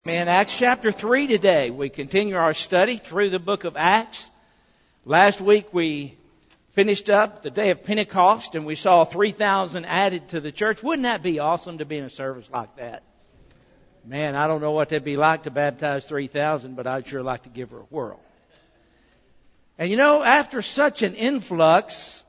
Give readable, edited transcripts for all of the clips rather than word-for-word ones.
In Acts chapter 3 today, we continue our study through the book of Acts. Last week we finished up the day of Pentecost and we saw 3,000 added to the church. Wouldn't that be awesome to be in a service like that? Man, I don't know what that'd be like to baptize 3,000, but I'd sure like to give her a whirl. And you know, after such an influx,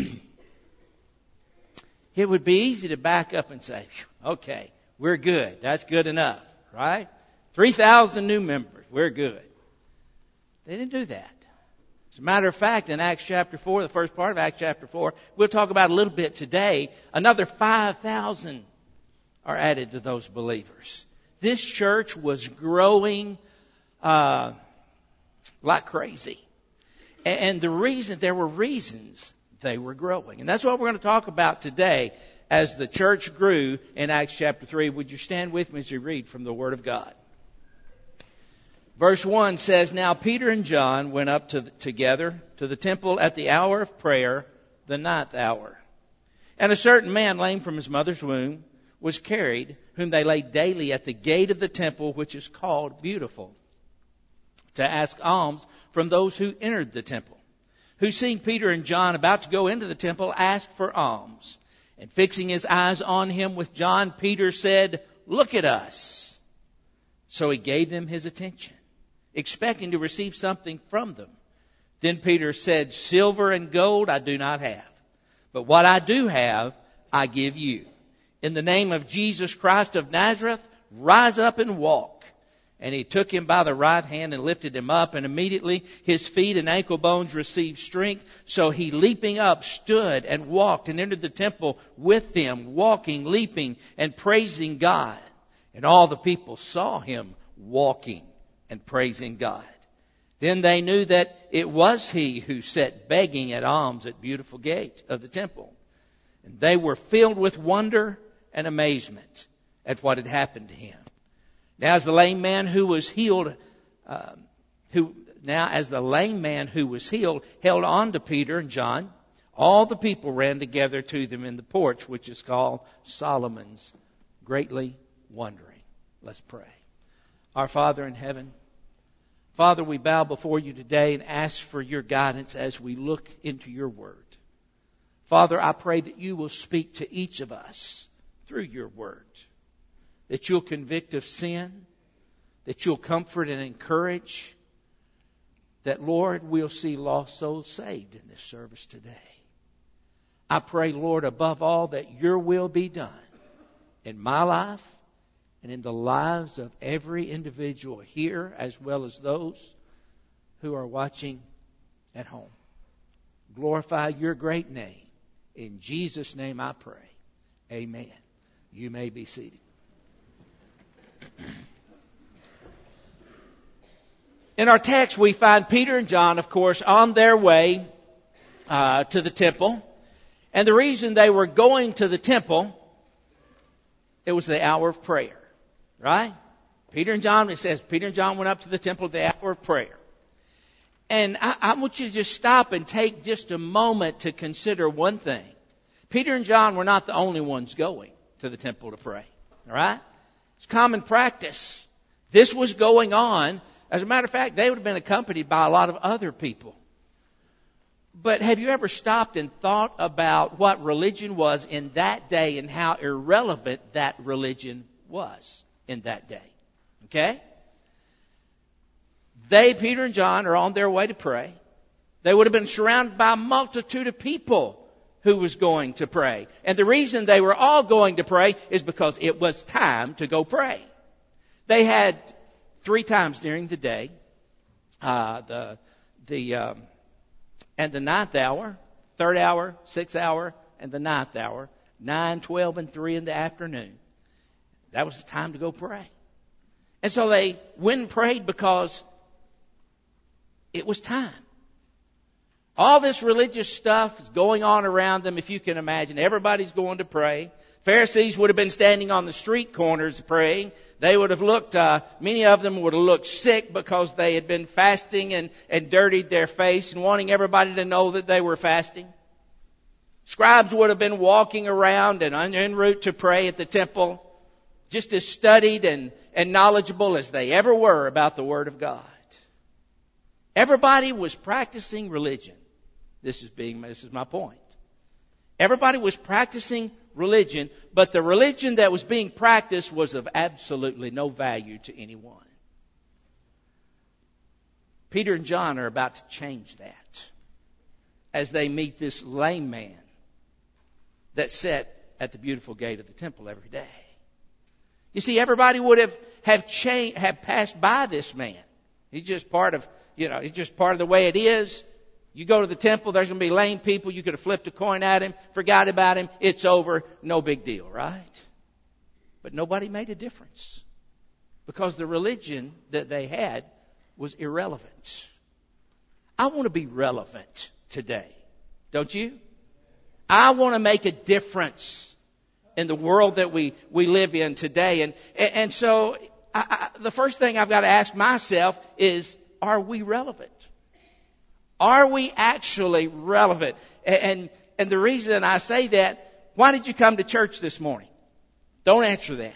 it would be easy to back up and say, okay, we're good. That's good enough, right? 3,000 new members. We're good. They didn't do that. As a matter of fact, in Acts chapter 4, the first part of Acts chapter 4, we'll talk about a little bit today. Another 5,000 are added to those believers. This church was growing like crazy. And there were reasons they were growing. And that's what we're going to talk about today as the church grew in Acts chapter 3. Would you stand with me as we read from the Word of God? Verse 1 says, Now Peter and John went up together to the temple at the hour of prayer, the ninth hour. And a certain man, lame from his mother's womb, was carried, whom they laid daily at the gate of the temple, which is called Beautiful, to ask alms from those who entered the temple, who, seeing Peter and John about to go into the temple, asked for alms. And fixing his eyes on him with John, Peter said, Look at us. So he gave them his attention, expecting to receive something from them. Then Peter said, Silver and gold I do not have, but what I do have I give you. In the name of Jesus Christ of Nazareth, rise up and walk. And he took him by the right hand and lifted him up, and immediately his feet and ankle bones received strength. So he, leaping up, stood and walked and entered the temple with them, walking, leaping, and praising God. And all the people saw him walking and praising God. Then they knew that it was he who sat begging at alms at Beautiful Gate of the temple. And they were filled with wonder and amazement at what had happened to him. Now as the lame man who was healed, held on to Peter and John, all the people ran together to them in the porch, which is called Solomon's, greatly wondering. Let's pray. Our Father in heaven, Father, we bow before you today and ask for your guidance as we look into your word. Father, I pray that you will speak to each of us through your word, that you'll convict of sin, that you'll comfort and encourage, that, Lord, we'll see lost souls saved in this service today. I pray, Lord, above all, that your will be done in my life and in the lives of every individual here, as well as those who are watching at home. Glorify your great name. In Jesus' name I pray. Amen. You may be seated. In our text, we find Peter and John, of course, on their way to the temple. And the reason they were going to the temple, it was the hour of prayer. Right? Peter and John, it says Peter and John went up to the temple at the hour of prayer. And I want you to just stop and take just a moment to consider one thing. Peter and John were not the only ones going to the temple to pray. All right? It's common practice. This was going on. As a matter of fact, they would have been accompanied by a lot of other people. But have you ever stopped and thought about what religion was in that day and how irrelevant that religion was in that day? Okay? Peter and John, are on their way to pray. They would have been surrounded by a multitude of people who was going to pray. And the reason they were all going to pray is because it was time to go pray. They had 3 times during the day, and the ninth hour, 3rd hour, 6th hour, and the ninth hour, 9, 12, and 3 in the afternoon. That was the time to go pray. And so they went and prayed because it was time. All this religious stuff is going on around them, if you can imagine. Everybody's going to pray. Pharisees would have been standing on the street corners praying. They would have looked, many of them would have looked sick because they had been fasting and dirtied their face and wanting everybody to know that they were fasting. Scribes would have been walking around and en route to pray at the temple, just as studied and and knowledgeable as they ever were about the Word of God. Everybody was practicing religion. This is my point. Everybody was practicing religion, but the religion that was being practiced was of absolutely no value to anyone. Peter and John are about to change that as they meet this lame man that sat at the beautiful gate of the temple every day. You see, everybody would have passed by this man. He's just part of the way it is. You go to the temple, there's going to be lame people. You could have flipped a coin at him, forgot about him. It's over. No big deal, right? But nobody made a difference because the religion that they had was irrelevant. I want to be relevant today, don't you? I want to make a difference in the world that we live in today. And so the first thing I've got to ask myself is, are we relevant? Are we actually relevant? And the reason I say that, why did you come to church this morning? Don't answer that.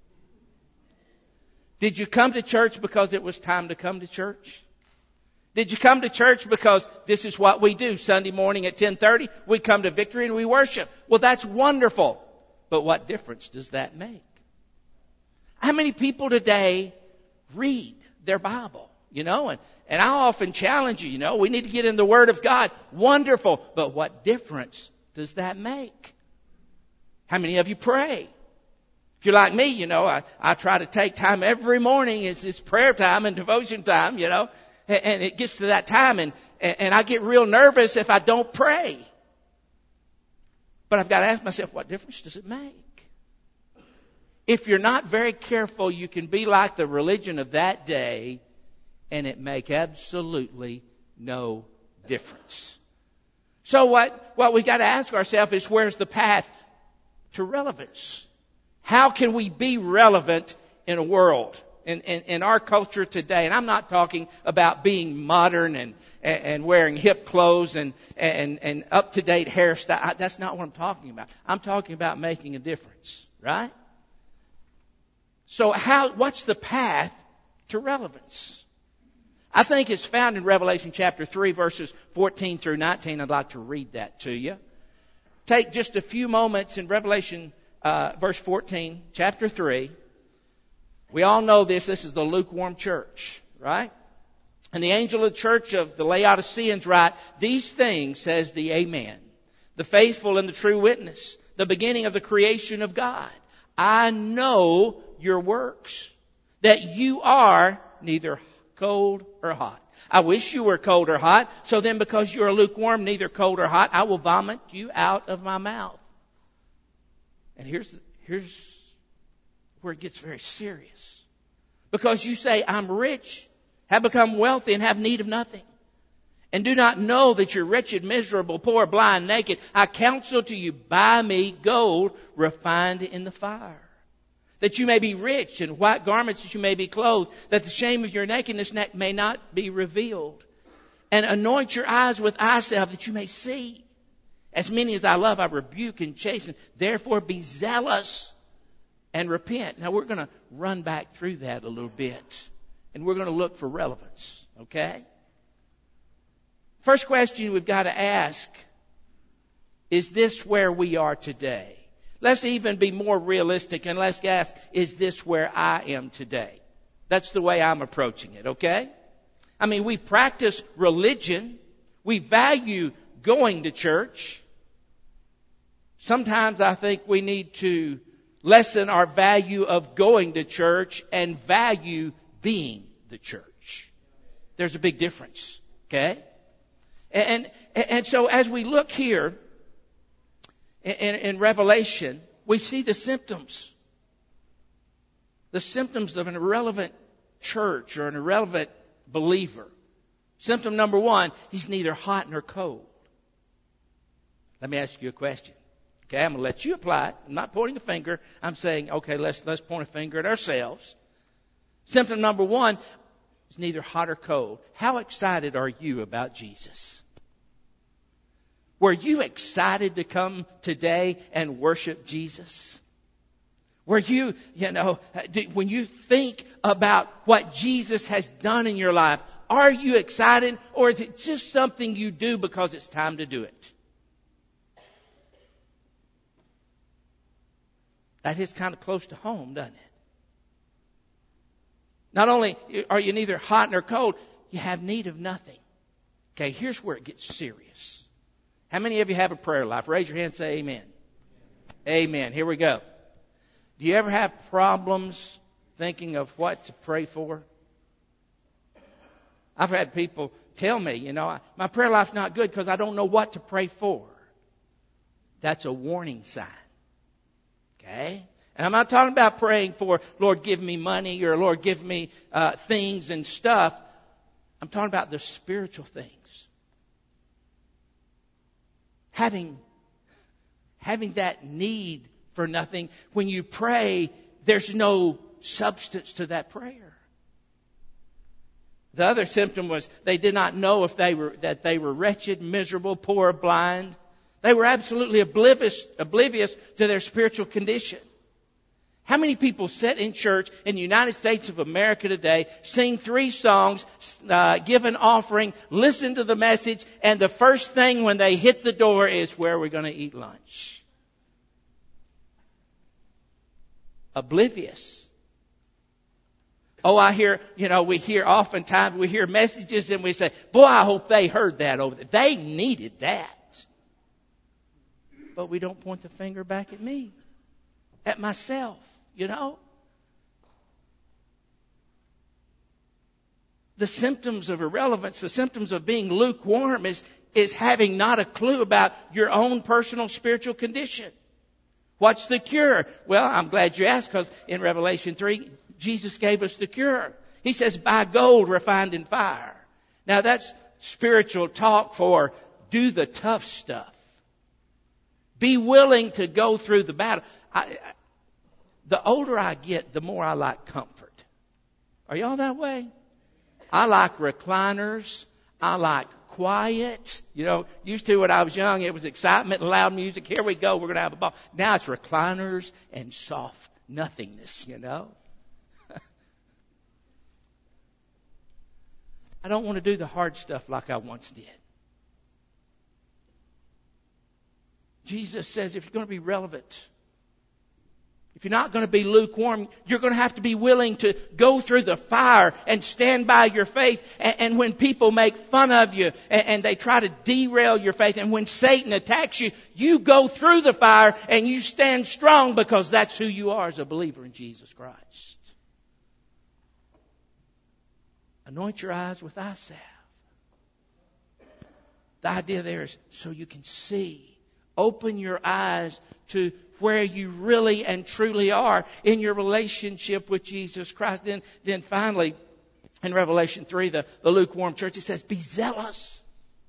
Did you come to church because it was time to come to church? Did you come to church because this is what we do? Sunday morning at 10:30, we come to Victory and we worship. Well, that's wonderful. But what difference does that make? How many people today read their Bible? And I often challenge you, we need to get in the Word of God. Wonderful. But what difference does that make? How many of you pray? If you're like me, I try to take time every morning. It's prayer time and devotion time, and it gets to that time and I get real nervous if I don't pray. But I've got to ask myself, what difference does it make? If you're not very careful, you can be like the religion of that day and it make absolutely no difference. So what we got to ask ourselves is, where's the path to relevance? How can we be relevant in a world, in our culture today? And I'm not talking about being modern and wearing hip clothes and up-to-date hairstyle. That's not what I'm talking about. I'm talking about making a difference, right? So what's the path to relevance? I think it's found in Revelation chapter 3, verses 14 through 19. I'd like to read that to you. Take just a few moments in Revelation verse 14, chapter 3. We all know this. This is the lukewarm church, right? And the angel of the church of the Laodiceans write, "These things says the Amen, the faithful and the true witness, the beginning of the creation of God. I know your works, that you are neither cold or hot. I wish you were cold or hot. So then, because you are lukewarm, neither cold or hot, I will vomit you out of my mouth." And here's where it gets very serious. Because you say, "I'm rich, have become wealthy, and have need of nothing, and do not know that you're wretched, miserable, poor, blind, naked. I counsel to you, buy me gold refined in the fire, that you may be rich, and white garments that you may be clothed, that the shame of your nakedness may not be revealed. And anoint your eyes with eye salve, that you may see. As many as I love, I rebuke and chasten. Therefore be zealous and repent." Now we're going to run back through that a little bit, and we're going to look for relevance, okay? First question we've got to ask, is this where we are today? Let's even be more realistic and let's ask, is this where I am today? That's the way I'm approaching it, okay? I mean, we practice religion. We value going to church. Sometimes I think we need to lessen our value of going to church and value being the church. There's a big difference, okay? And so as we look here in Revelation, we see the symptoms. The symptoms of an irrelevant church or an irrelevant believer. Symptom number one, he's neither hot nor cold. Let me ask you a question. Okay, I'm going to let you apply it. I'm not pointing a finger. I'm saying, okay, let's point a finger at ourselves. Symptom number one is neither hot or cold. How excited are you about Jesus? Were you excited to come today and worship Jesus? Where when you think about what Jesus has done in your life, are you excited, or is it just something you do because it's time to do it? That hits kind of close to home, doesn't it? Not only are you neither hot nor cold, you have need of nothing. Okay, here's where it gets serious. How many of you have a prayer life? Raise your hand and say amen. Amen. Here we go. Do you ever have problems thinking of what to pray for? I've had people tell me, my prayer life's not good because I don't know what to pray for. That's a warning sign. Okay? And I'm not talking about praying for, Lord, give me money, or Lord, give me things and stuff. I'm talking about the spiritual things. Having that need for nothing. When you pray, there's no substance to that prayer. The other symptom was they did not know that they were wretched, miserable, poor, blind. They were absolutely oblivious to their spiritual condition. How many people sit in church in the United States of America today, sing 3 songs, give an offering, listen to the message, and the first thing when they hit the door is, where are we going to eat lunch? Oblivious. Oh, I hear, we hear messages and we say, boy, I hope they heard that over there. They needed that. But we don't point the finger back at me, at myself, The symptoms of irrelevance, the symptoms of being lukewarm is having not a clue about your own personal spiritual condition. What's the cure? Well, I'm glad you asked, because in Revelation 3, Jesus gave us the cure. He says, buy gold refined in fire. Now that's spiritual talk for do the tough stuff. Be willing to go through the battle. The older I get, the more I like comfort. Are y'all that way? I like recliners. I like quiet. Used to when I was young, it was excitement and loud music. Here we go, we're going to have a ball. Now it's recliners and soft nothingness, I don't want to do the hard stuff like I once did. Jesus says if you're going to be relevant, if you're not going to be lukewarm, you're going to have to be willing to go through the fire and stand by your faith. And when people make fun of you and they try to derail your faith, and when Satan attacks you, you go through the fire and you stand strong, because that's who you are as a believer in Jesus Christ. Anoint your eyes with eye salve. The idea there is so you can see. Open your eyes to where you really and truly are in your relationship with Jesus Christ. Then finally, in Revelation 3, the lukewarm church, it says, be zealous.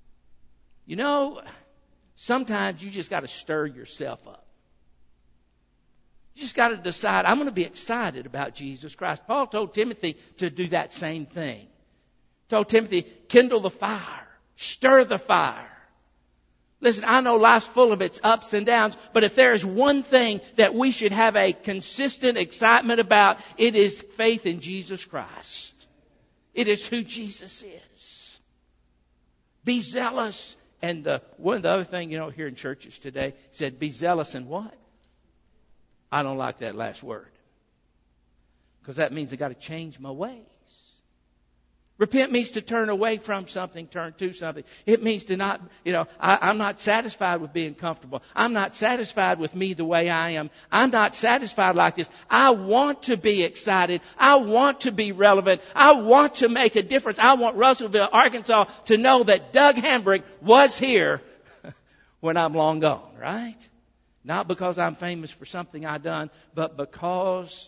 Sometimes you just got to stir yourself up. You just got to decide, I'm going to be excited about Jesus Christ. Paul told Timothy to do that same thing. He told Timothy, kindle the fire, stir the fire. Listen, I know life's full of its ups and downs, but if there is one thing that we should have a consistent excitement about, it is faith in Jesus Christ. It is who Jesus is. Be zealous. And one of the other things, here in churches today, said, be zealous in what? I don't like that last word. Because that means I got to change my ways. Repent means to turn away from something, turn to something. It means to not, I'm not satisfied with being comfortable. I'm not satisfied with me the way I am. I'm not satisfied like this. I want to be excited. I want to be relevant. I want to make a difference. I want Russellville, Arkansas to know that Doug Hambrick was here when I'm long gone, right? Not because I'm famous for something I've done, but because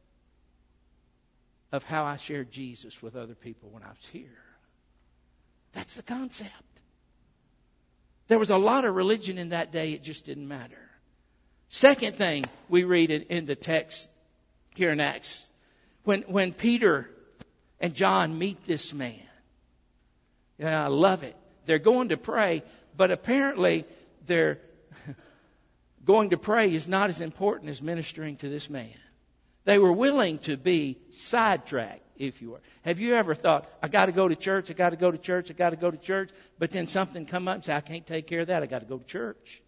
of how I shared Jesus with other people when I was here. That's the concept. There was a lot of religion in that day. It just didn't matter. Second thing we read in the text here in Acts, when Peter and John meet this man, I love it. They're going to pray, but apparently they're going to pray is not as important as ministering to this man. They were willing to be sidetracked, if you were. Have you ever thought, I got to go to church, I got to go to church, I got to go to church, but then something come up and say, I can't take care of that, I got to go to church.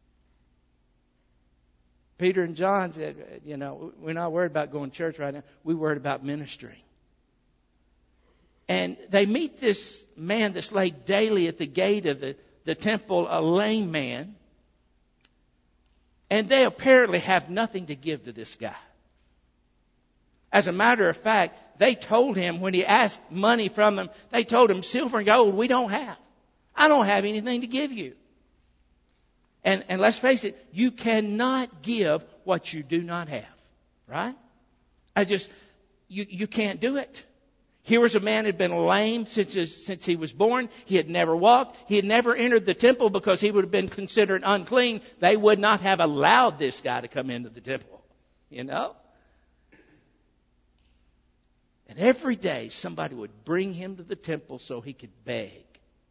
Peter and John said, we're not worried about going to church right now. We're worried about ministering. And they meet this man that's laid daily at the gate of the temple, a lame man. And they apparently have nothing to give to this guy. As a matter of fact, they told him when he asked money from them, they told him, silver and gold we don't have. I don't have anything to give you. And let's face it, you cannot give what you do not have. Right? You can't do it. Here was a man who had been lame since he was born. He had never walked. He had never entered the temple because he would have been considered unclean. They would not have allowed this guy to come into the temple. And every day somebody would bring him to the temple so he could beg.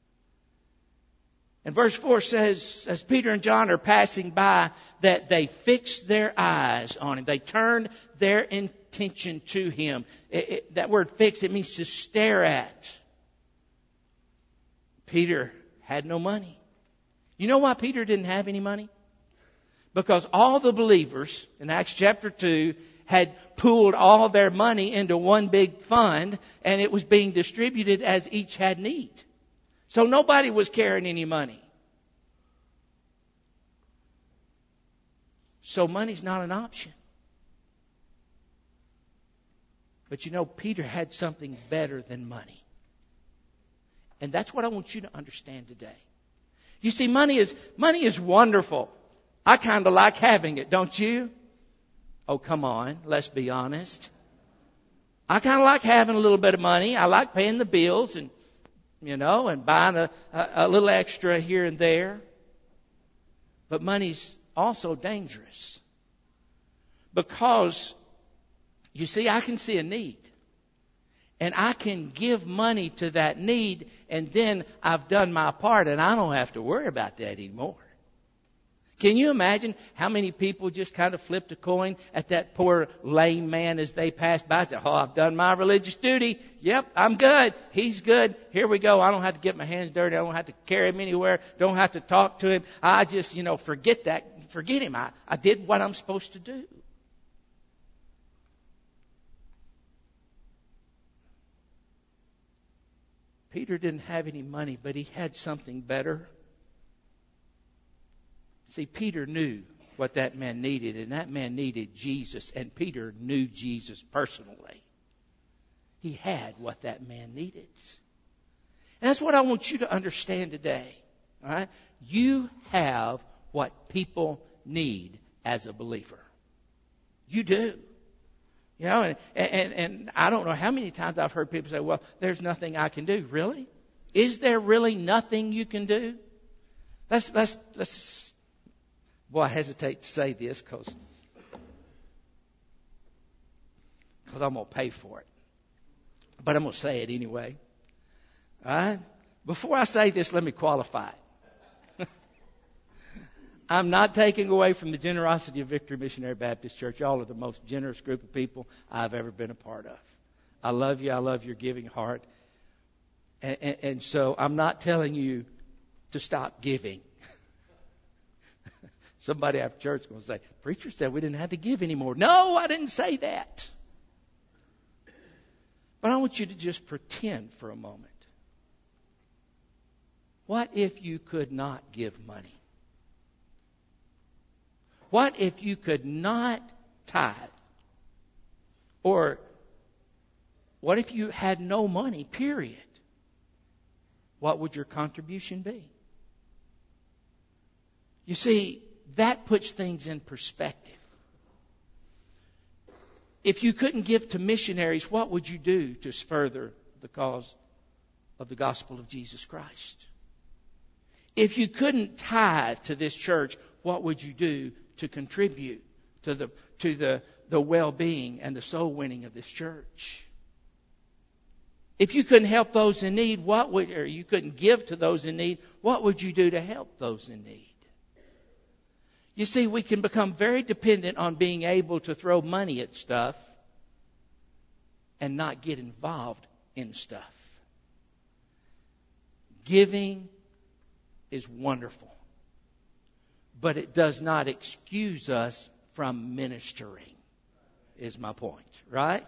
And verse 4 says, as Peter and John are passing by, that they fixed their eyes on him. They turned their attention to him. That word fix, it means to stare at. Peter had no money. You know why Peter didn't have any money? Because all the believers in Acts chapter 2 had pooled all their money into one big fund, and it was being distributed as each had need. So nobody was carrying any money. So money's not an option. But Peter had something better than money. And that's what I want you to understand today. You see, money is wonderful. I kind of like having it, don't you? Oh, come on, let's be honest. I kind of like having a little bit of money. I like paying the bills and buying a little extra here and there. But money's also dangerous. Because, you see, I can see a need. And I can give money to that need, and then I've done my part, and I don't have to worry about that anymore. Can you imagine how many people just kind of flipped a coin at that poor lame man as they passed by? Said, oh, I've done my religious duty. Yep, I'm good. He's good. Here we go. I don't have to get my hands dirty. I don't have to carry him anywhere. Don't have to talk to him. I just, forget that. Forget him. I did what I'm supposed to do. Peter didn't have any money, but he had something better. See, Peter knew what that man needed, and that man needed Jesus, and Peter knew Jesus personally. He had what that man needed. And that's what I want you to understand today. All right? You have what people need as a believer. You do. And I don't know how many times I've heard people say, well, there's nothing I can do. Really? Is there really nothing you can do? Let's Boy, I hesitate to say this because I'm going to pay for it. But I'm going to say it anyway. All right? Before I say this, let me qualify it. I'm not taking away from the generosity of Victory Missionary Baptist Church. Y'all are the most generous group of people I've ever been a part of. I love you. I love your giving heart. And so I'm not telling you to stop giving. Somebody after church is going to say, preacher said we didn't have to give anymore. No, I didn't say that. But I want you to just pretend for a moment. What if you could not give money? What if you could not tithe? Or what if you had no money, period? What would your contribution be? You see, that puts things in perspective. If you couldn't give to missionaries, what would you do to further the cause of the gospel of Jesus Christ? If you couldn't tithe to this church, what would you do to contribute to the well-being and the soul winning of this church? If you couldn't help those in need, or you couldn't give to those in need, what would you do to help those in need? You see, we can become very dependent on being able to throw money at stuff and not get involved in stuff. Giving is wonderful, but it does not excuse us from ministering, is my point, right?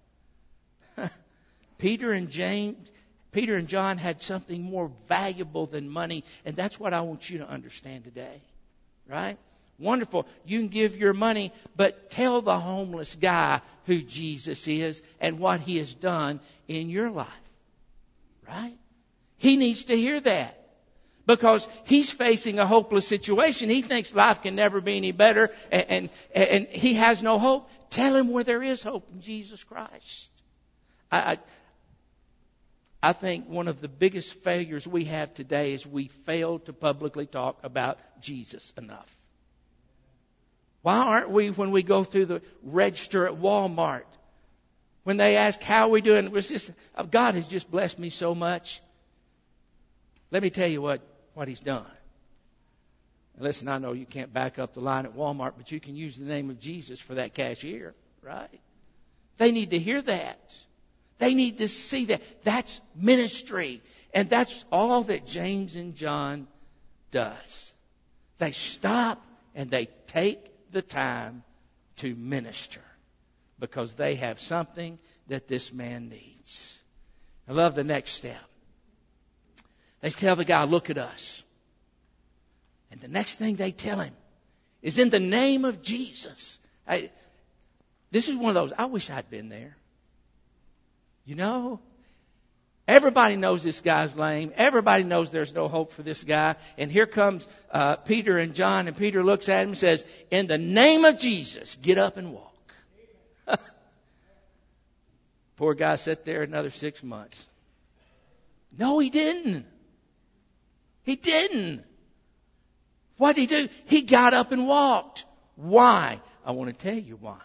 Peter and John had something more valuable than money, and that's what I want you to understand today, right? Wonderful. You can give your money, but tell the homeless guy who Jesus is and what He has done in your life, right? He needs to hear that. Because he's facing a hopeless situation. He thinks life can never be any better and he has no hope. Tell him where there is hope in Jesus Christ. I think one of the biggest failures we have today is we fail to publicly talk about Jesus enough. Why aren't we, when we go through the register at Walmart, when they ask how are we doing, God has just blessed me so much. Let me tell you what He's done. Listen, I know you can't back up the line at Walmart, but you can use the name of Jesus for that cashier, right? They need to hear that. They need to see that. That's ministry. And that's all that James and John does. They stop and they take the time to minister because they have something that this man needs. I love the next step. They tell the guy, look at us. And the next thing they tell him is in the name of Jesus. This is one of those, I wish I'd been there. You know, everybody knows this guy's lame. Everybody knows there's no hope for this guy. And here comes Peter and John, and Peter looks at him and says, in the name of Jesus, get up and walk. Poor guy sat there another 6 months. No, he didn't. He didn't. What did he do? He got up and walked. Why? I want to tell you why.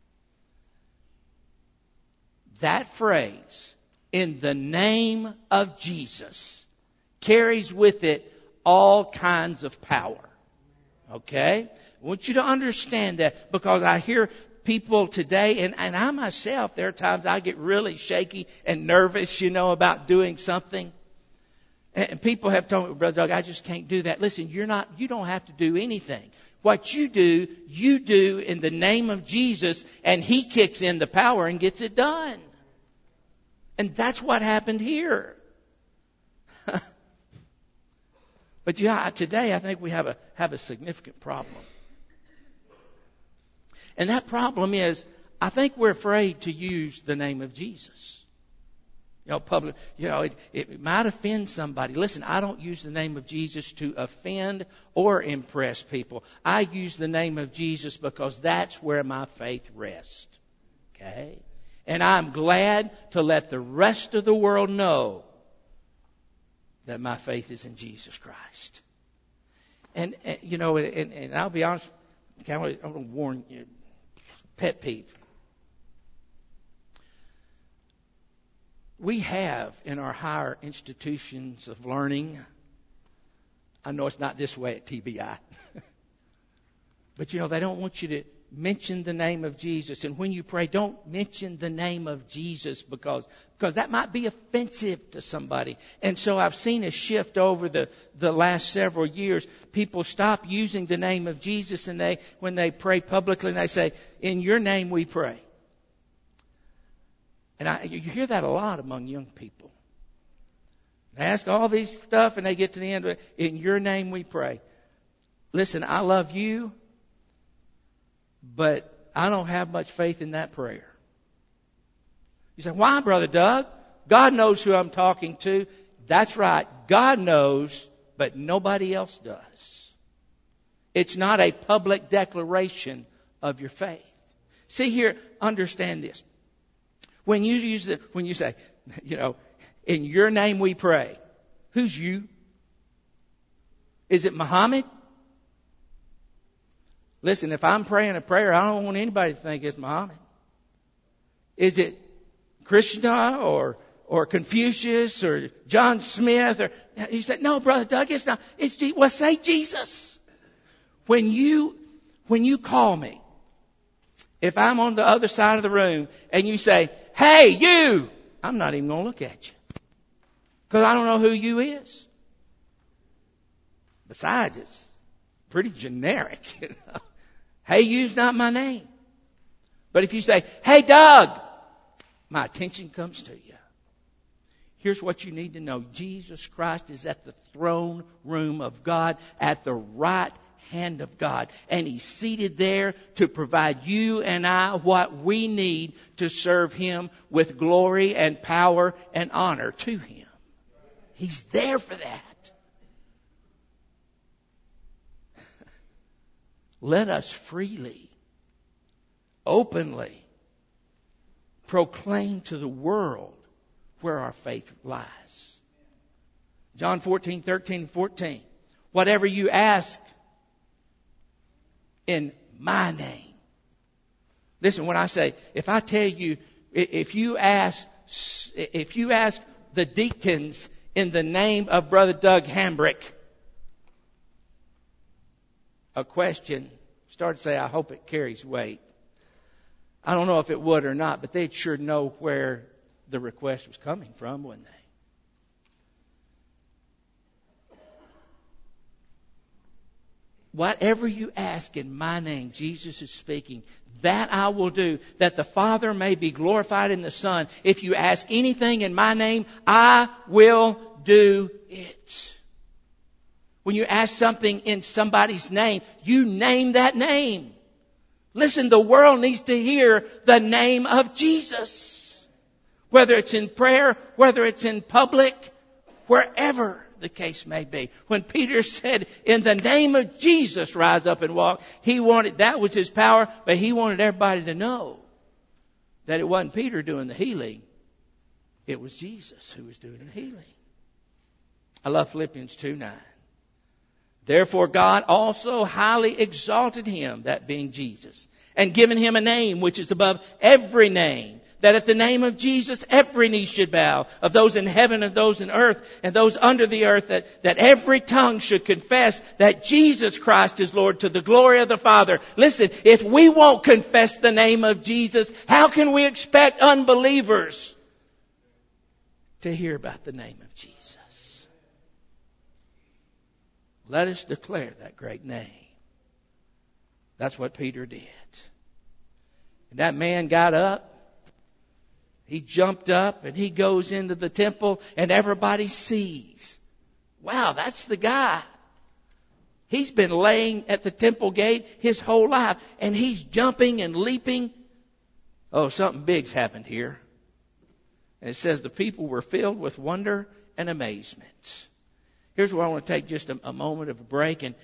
That phrase, in the name of Jesus, carries with it all kinds of power. Okay? I want you to understand that because I hear people today, and I myself, there are times I get really shaky and nervous, about doing something. And people have told me, Brother Doug, I just can't do that. Listen, you don't have to do anything. What you do in the name of Jesus, and He kicks in the power and gets it done. And that's what happened here. But today I think we have a significant problem. And that problem is, I think we're afraid to use the name of Jesus. Public. It might offend somebody. Listen, I don't use the name of Jesus to offend or impress people. I use the name of Jesus because that's where my faith rests. Okay? And I'm glad to let the rest of the world know that my faith is in Jesus Christ. And I'll be honest, I'm going to warn you, pet peeve. We have in our higher institutions of learning, I know it's not this way at TBI, but they don't want you to mention the name of Jesus. And when you pray, don't mention the name of Jesus because that might be offensive to somebody. And so I've seen a shift over the last several years. People stop using the name of Jesus and when they pray publicly and they say, in your name we pray. And you hear that a lot among young people. They ask all these stuff and they get to the end of it. In your name we pray. Listen, I love you, but I don't have much faith in that prayer. You say, why, Brother Doug? God knows who I'm talking to. That's right. God knows, but nobody else does. It's not a public declaration of your faith. See here, understand this. When you say, in your name we pray, who's you? Is it Muhammad? Listen, if I'm praying a prayer, I don't want anybody to think it's Muhammad. Is it Krishna or Confucius or John Smith? You say, no, Brother Doug, it's not. It's Jesus. Well, say Jesus. When you call me, if I'm on the other side of the room and you say, "Hey, you," I'm not even going to look at you. Because I don't know who you is. Besides, it's pretty generic. You know? Hey, you's not my name. But if you say, "Hey, Doug," my attention comes to you. Here's what you need to know. Jesus Christ is at the throne room of God, at the right hand of God. And He's seated there to provide you and I what we need to serve Him with glory and power and honor to Him. He's there for that. Let us freely, openly proclaim to the world where our faith lies. John 14:13-14. Whatever you ask in my name. Listen, when I say, if I tell you, if you ask the deacons in the name of Brother Doug Hambrick a question, start to say, I hope it carries weight. I don't know if it would or not, but they'd sure know where the request was coming from, wouldn't they? Whatever you ask in my name, Jesus is speaking, that I will do, that the Father may be glorified in the Son. If you ask anything in my name, I will do it. When you ask something in somebody's name, you name that name. Listen, the world needs to hear the name of Jesus. Whether it's in prayer, whether it's in public, wherever the case may be. When Peter said, in the name of Jesus, rise up and walk, that was his power, but he wanted everybody to know that it wasn't Peter doing the healing. It was Jesus who was doing the healing. I love Philippians 2:9. Therefore God also highly exalted him, that being Jesus, and given him a name which is above every name, that at the name of Jesus every knee should bow, of those in heaven and those in earth and those under the earth, that every tongue should confess that Jesus Christ is Lord, to the glory of the Father. Listen, if we won't confess the name of Jesus, how can we expect unbelievers to hear about the name of Jesus? Let us declare that great name. That's what Peter did. And that man got up. He jumped up and he goes into the temple and everybody sees. Wow, that's the guy. He's been laying at the temple gate his whole life and he's jumping and leaping. Oh, something big's happened here. And it says the people were filled with wonder and amazement. Here's where I want to take just a moment of a break and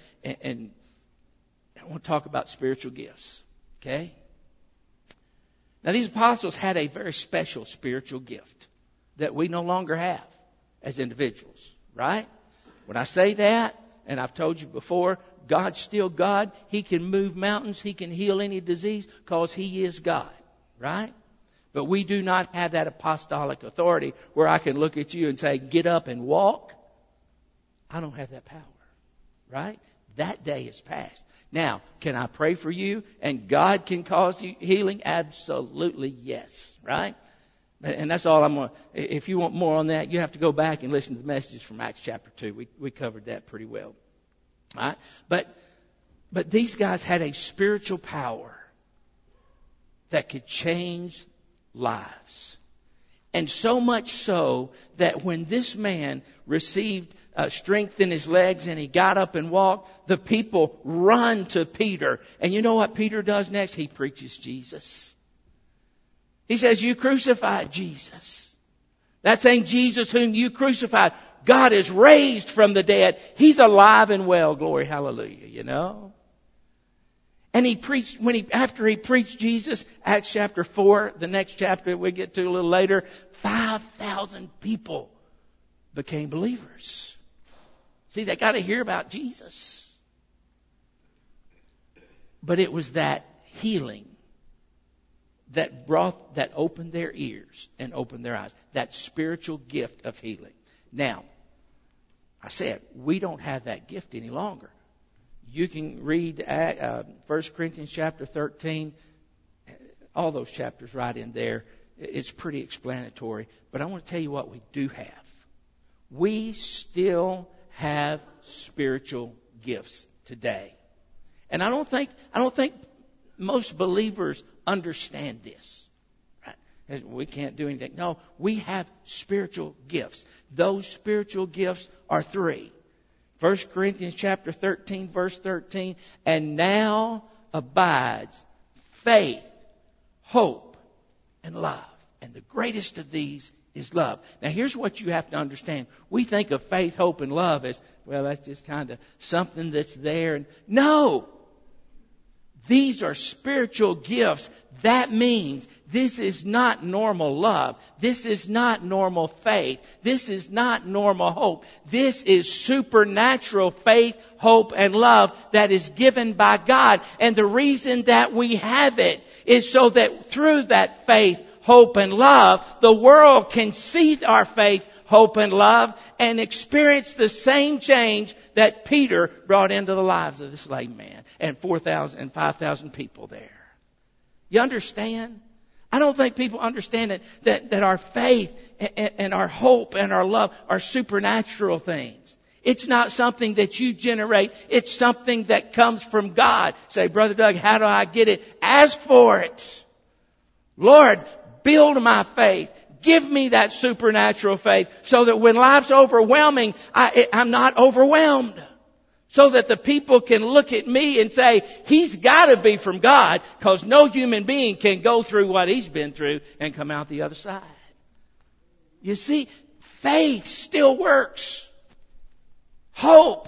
I want to talk about spiritual gifts. Okay? Now these apostles had a very special spiritual gift that we no longer have as individuals. Right? When I say that, and I've told you before, God's still God. He can move mountains. He can heal any disease because He is God. Right? But we do not have that apostolic authority where I can look at you and say, get up and walk. I don't have that power, right? That day is past. Now, can I pray for you and God can cause you healing? Absolutely yes, right? And that's all I'm going to... If you want more on that, you have to go back and listen to the messages from Acts chapter 2. We covered that pretty well. All right? But these guys had a spiritual power that could change lives. And so much so that when this man received strength in his legs and he got up and walked, the people run to Peter. And you know what Peter does next? He preaches Jesus. He says, you crucified Jesus. That same Jesus whom you crucified, God is raised from the dead. He's alive and well. Glory, hallelujah, you know. And he preached, after he preached Jesus, Acts chapter 4, the next chapter we get to a little later, 5,000 people became believers. See, they got to hear about Jesus. But it was that healing that opened their ears and opened their eyes. That spiritual gift of healing. Now, I said, we don't have that gift any longer. You can read 1 Corinthians chapter 13. All those chapters right in there. It's pretty explanatory. But I want to tell you what we do have. We still have spiritual gifts today. And I don't think most believers understand this. Right? We can't do anything. No, we have spiritual gifts. Those spiritual gifts are three. 1 Corinthians chapter 13, verse 13. And now abides faith, hope, and love. And the greatest of these is love. Now here's what you have to understand. We think of faith, hope, and love as, well, that's just kind of something that's there. No! These are spiritual gifts. That means this is not normal love. This is not normal faith. This is not normal hope. This is supernatural faith, hope, and love that is given by God. And the reason that we have it is so that through that faith, hope, and love, the world can see our faith, hope, and love and experience the same change that Peter brought into the lives of this lame man and 4,000 and 5,000 people there. You understand? I don't think people understand that our faith and our hope and our love are supernatural things. It's not something that you generate. It's something that comes from God. Say, Brother Doug, how do I get it? Ask for it. Lord, build my faith. Give me that supernatural faith so that when life's overwhelming, I'm not overwhelmed. So that the people can look at me and say, he's got to be from God, because no human being can go through what he's been through and come out the other side. You see, faith still works. Hope.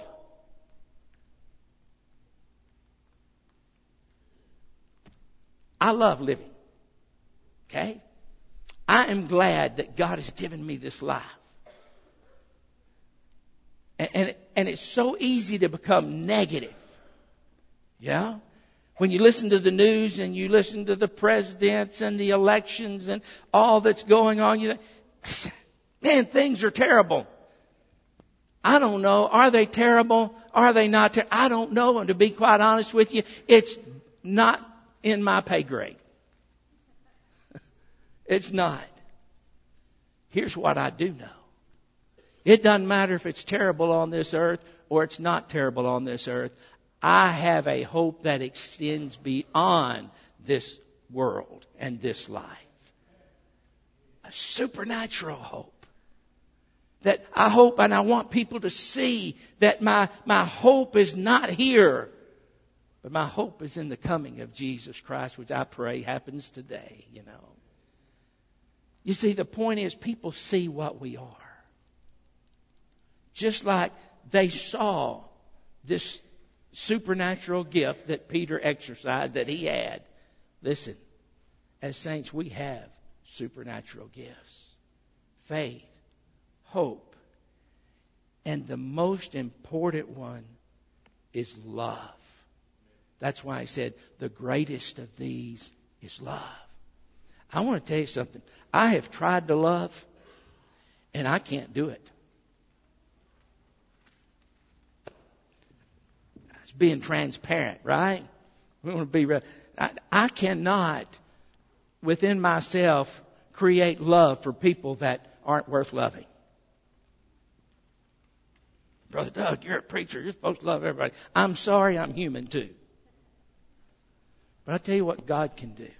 I love living. Okay? I am glad that God has given me this life. And it's so easy to become negative. Yeah? When you listen to the news and you listen to the presidents and the elections and all that's going on, you think, man, things are terrible. I don't know. Are they terrible? Are they not terrible? I don't know. And to be quite honest with you, it's not in my pay grade. It's not. Here's what I do know. It doesn't matter if it's terrible on this earth or it's not terrible on this earth. I have a hope that extends beyond this world and this life. A supernatural hope. That I hope and I want people to see that my hope is not here. But my hope is in the coming of Jesus Christ, which I pray happens today, you know. You see, the point is people see what we are. Just like they saw this supernatural gift that Peter exercised, that he had. Listen, as saints, we have supernatural gifts. Faith, hope, and the most important one is love. That's why I said the greatest of these is love. I want to tell you something. I have tried to love, and I can't do it. It's being transparent, right? We want to be real. I cannot, within myself, create love for people that aren't worth loving. Brother Doug, you're a preacher. You're supposed to love everybody. I'm sorry, I'm human too. But I'll tell you what God can do.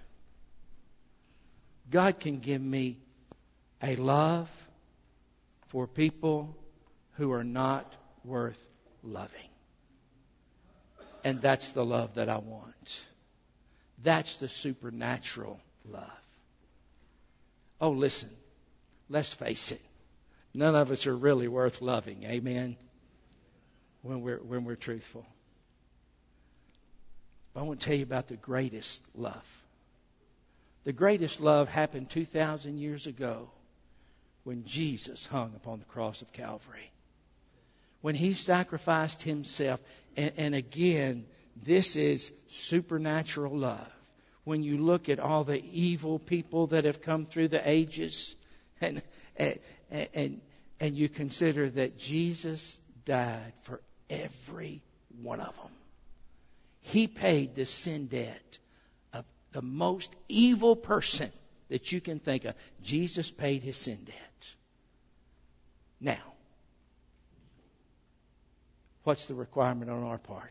God can give me a love for people who are not worth loving. And that's the love that I want. That's the supernatural love. Oh, listen. Let's face it. None of us are really worth loving. Amen? When we're truthful. But I want to tell you about the greatest love. The greatest love happened 2,000 years ago when Jesus hung upon the cross of Calvary. When He sacrificed Himself. And again, this is supernatural love. When you look at all the evil people that have come through the ages and you consider that Jesus died for every one of them. He paid the sin debt of the most evil person that you can think of. Jesus paid his sin debt. Now, what's the requirement on our part?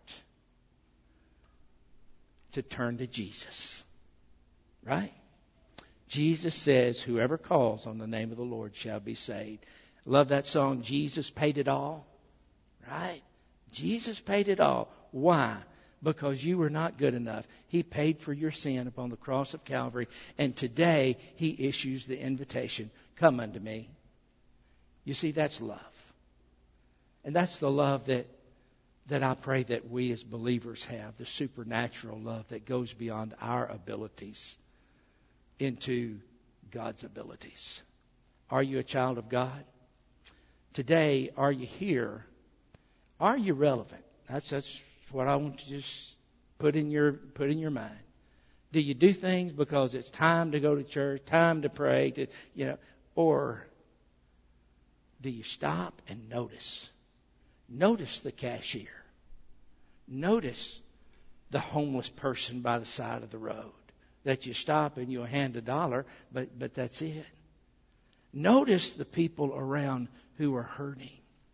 To turn to Jesus. Right? Jesus says, whoever calls on the name of the Lord shall be saved. Love that song, Jesus Paid It All. Right? Jesus paid it all. Why? Because you were not good enough. He paid for your sin upon the cross of Calvary. And today, He issues the invitation, come unto me. You see, that's love. And that's the love that I pray that we as believers have, the supernatural love that goes beyond our abilities into God's abilities. Are you a child of God? Today, are you here? Are you relevant? That's what I want to just put in your mind. Do you do things because it's time to go to church, time to pray, or do you stop and notice? Notice the cashier. Notice the homeless person by the side of the road that you stop and you'll hand $1, but that's it. Notice the people around who are hurting.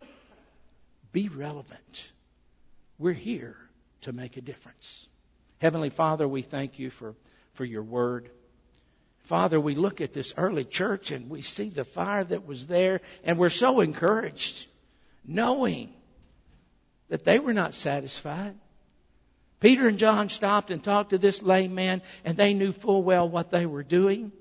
Be relevant. We're here to make a difference. Heavenly Father, we thank you for your word. Father, we look at this early church and we see the fire that was there, and we're so encouraged knowing that they were not satisfied. Peter and John stopped and talked to this lame man, and they knew full well what they were doing.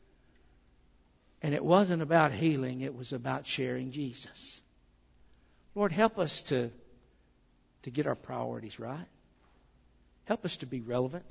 And it wasn't about healing, it was about sharing Jesus. Lord, help us to get our priorities right. Help us to be relevant.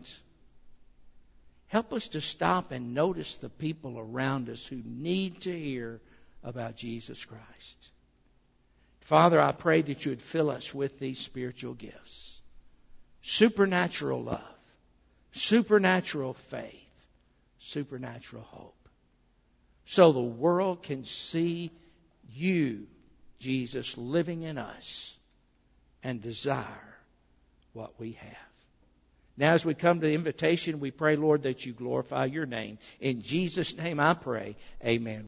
Help us to stop and notice the people around us who need to hear about Jesus Christ. Father, I pray that you would fill us with these spiritual gifts. Supernatural love, supernatural faith, supernatural hope. So the world can see you, Jesus, living in us and desire what we have. Now as we come to the invitation, we pray, Lord, that you glorify your name. In Jesus' name I pray, amen.